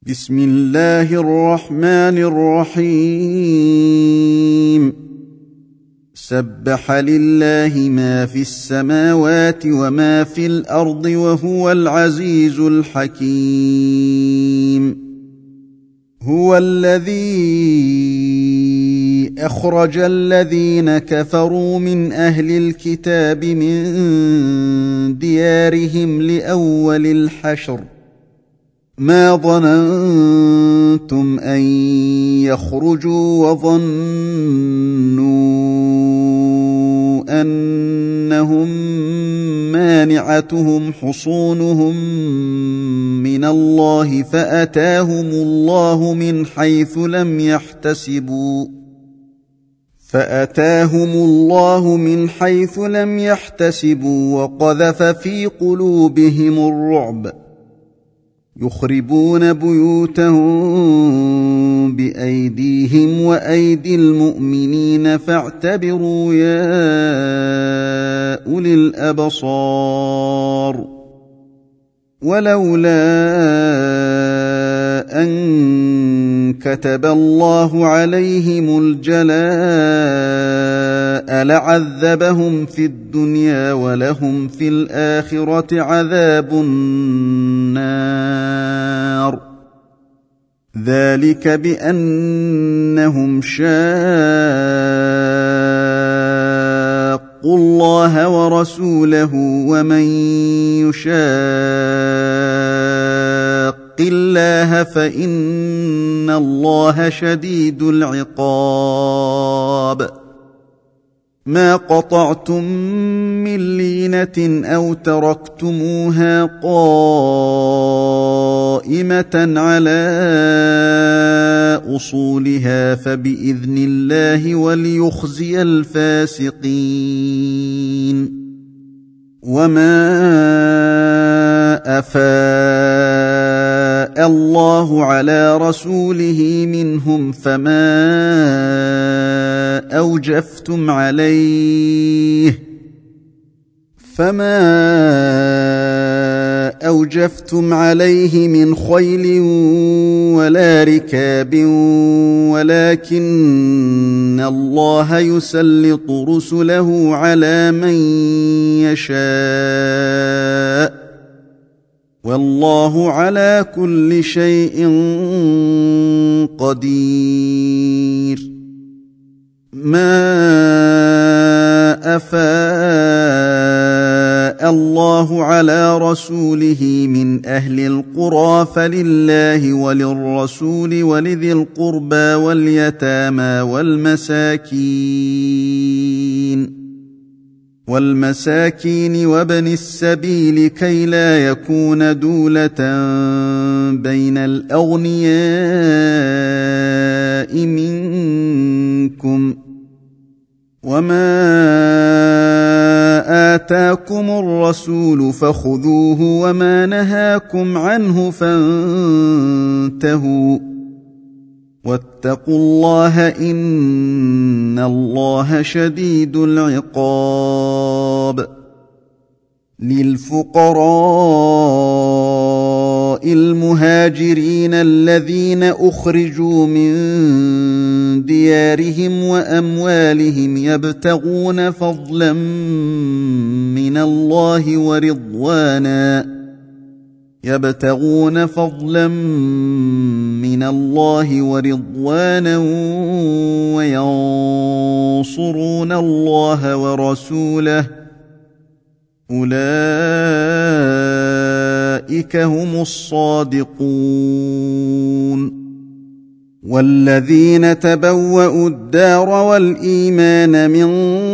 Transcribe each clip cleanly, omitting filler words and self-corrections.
بسم الله الرحمن الرحيم. سبح لله ما في السماوات وما في الأرض وهو العزيز الحكيم. هو الذي أخرج الذين كفروا من أهل الكتاب من ديارهم لأول الحشر ما ظننتم أن يخرجوا وظنوا أنهم مانعتهم حصونهم من الله فأتاهم الله من حيث لم يحتسبوا وقذف في قلوبهم الرعب يخربون بيوتهم بأيديهم وأيدي المؤمنين فاعتبروا يا أولي الأبصار. ولولا أن كتب الله عليهم الجلاء لعذبهم في الدنيا ولهم في الآخرة عذاب النار. ذلك بأنهم شاقوا الله ورسوله ومن يشاق الله فإن الله شديد العقاب. ما قطعتم من لينة أو تركتموها قائمة على أصولها فبإذن الله وليخزي الفاسقين. وما أفاء الله على رسوله منهم فما أوجفتم عليه من خيل ولا ركاب ولكن الله يسلط رسله على من يشاء والله على كل شيء قدير. ما أفاء الله على رسوله من أهل القرى فلله وللرسول ولذي القربى واليتامى والمساكين وابن السبيل كي لا يكون دولة بين الأغنياء منكم. وما آتاكم الرسول فخذوه وما نهاكم عنه فانتهوا واتقوا الله إن الله شديد العقاب. للفقراء المهاجرين الذين أخرجوا من ديارهم وأموالهم يبتغون فضلا من الله ورضوانا وينصرون الله ورسوله أولئك هم الصادقون. والذين تبوأوا الدار والإيمان من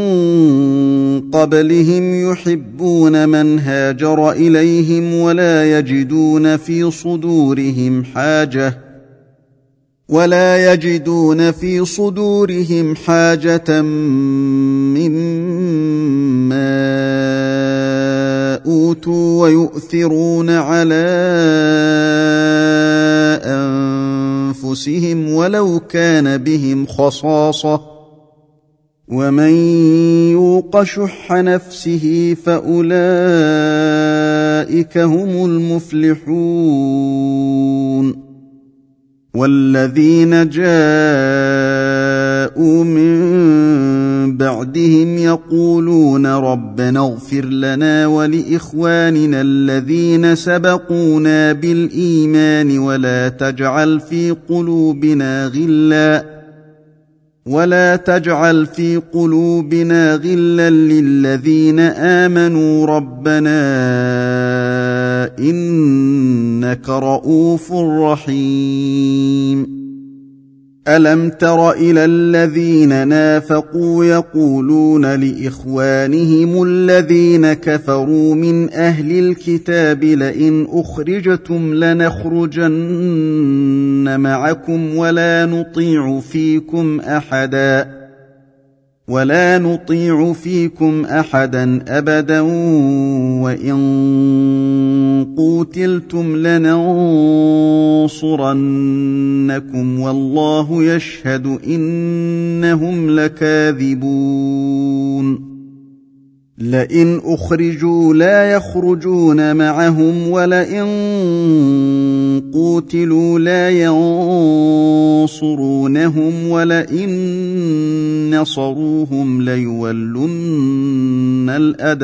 قبلهم يحبون من هاجر إليهم ولا يجدون في صدورهم حاجة مما أوتوا ويؤثرون على أنفسهم ولو كان بهم خصاصة ومن يوق شح نفسه فأولئك هم المفلحون. والذين جاءوا من بعدهم يقولون ربنا اغفر لنا ولإخواننا الذين سبقونا بالإيمان ولا تجعل في قلوبنا غلا للذين آمنوا ربنا إنك رؤوف رحيم. ألم تر إلى الذين نافقوا يقولون لإخوانهم الذين كفروا من أهل الكتاب لئن أخرجتم لنخرجن معكم ولا نطيع فيكم أحدا أبدا وإن قوتلتم لننصرنكم والله يشهد إنهم لكاذبون. لئن أخرجوا لا يخرجون معهم ولئن قوتلوا لا ينصرونهم ولئن نصروهم ليولن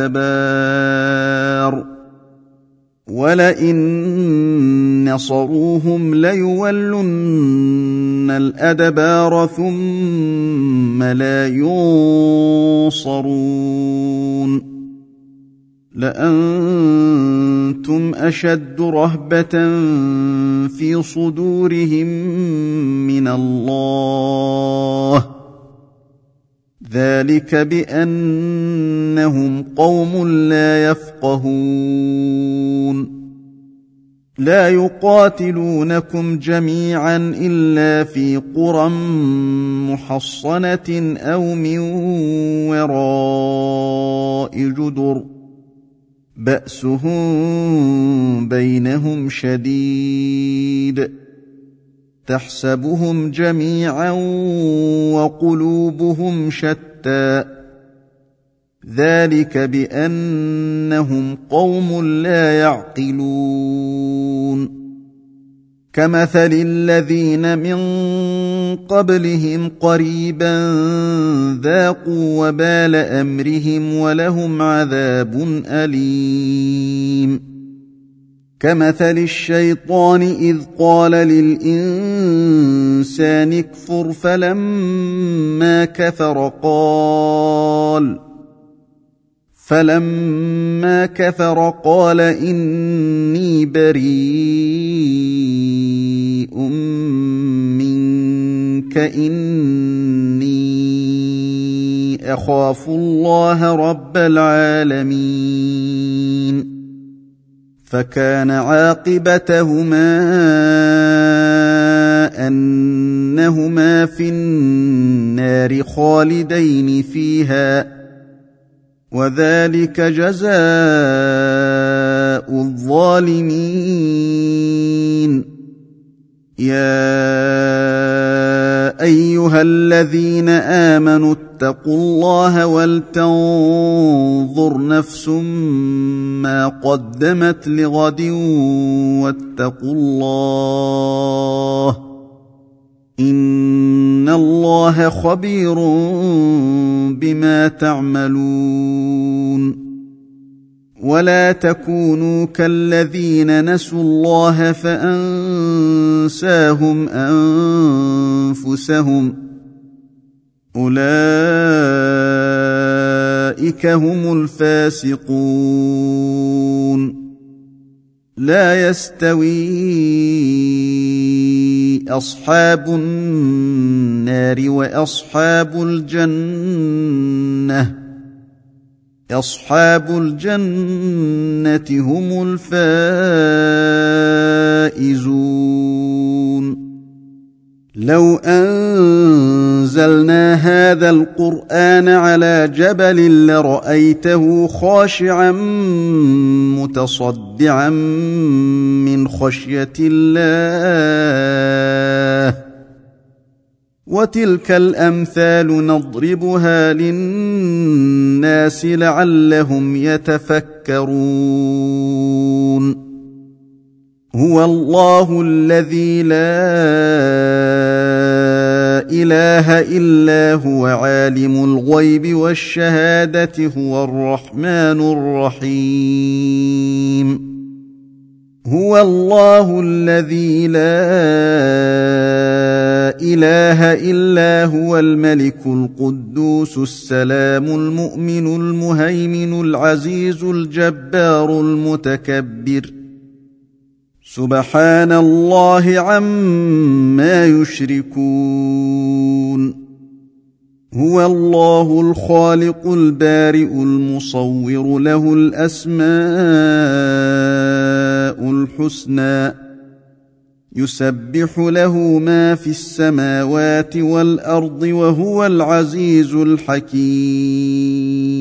الأدبار ثم لا ينصرون. لأنتم أشد رهبة في صدورهم من الله ذلك بأنهم قوم لا يفقهون. لا يقاتلونكم جميعا إلا في قرى محصنة أو من وراء جدر بأسهم بينهم شديد تحسبهم جميعا وقلوبهم شتى ذلك بأنهم قوم لا يعقلون. كمثل الذين من قبلهم قريبا ذاقوا وبال أمرهم ولهم عذاب أليم. كمثل الشيطان إذ قال للإنسان اكفر فلما كفر قال إني بريء منك إني أخاف الله رب العالمين. فكان عاقبتهما أنهما في النار خالدين فيها وذلك جزاء الظالمين. يا أيها الذين آمنوا اتقوا الله ولتنظر نفس ما قدمت لغد واتقوا الله إن الله خبير بما تعملون. ولا تكونوا كالذين نسوا الله فأنساهم أنفسهم أولئك هم الفاسقون. لا يستوي أصحاب النار وأصحاب الجنة أصحاب الجنة هم الفائزون. لو أنزلنا هذا القرآن على جبل لرأيته خاشعا متصدعا من خشية الله. وتلك الأمثال نضربها للناس لعلهم يتفكرون. هو الله الذي لا اله الا هو عالم الغيب والشهاده هو الرحمن الرحيم هو الله الذي لا اله الا هو الملك القدوس السلام المؤمن المهيمن العزيز الجبار المتكبر سبحان الله عما يشركون هو الله الخالق البارئ المصور له الاسماء الحسنى يسبح له ما في السماوات والارض وهو العزيز الحكيم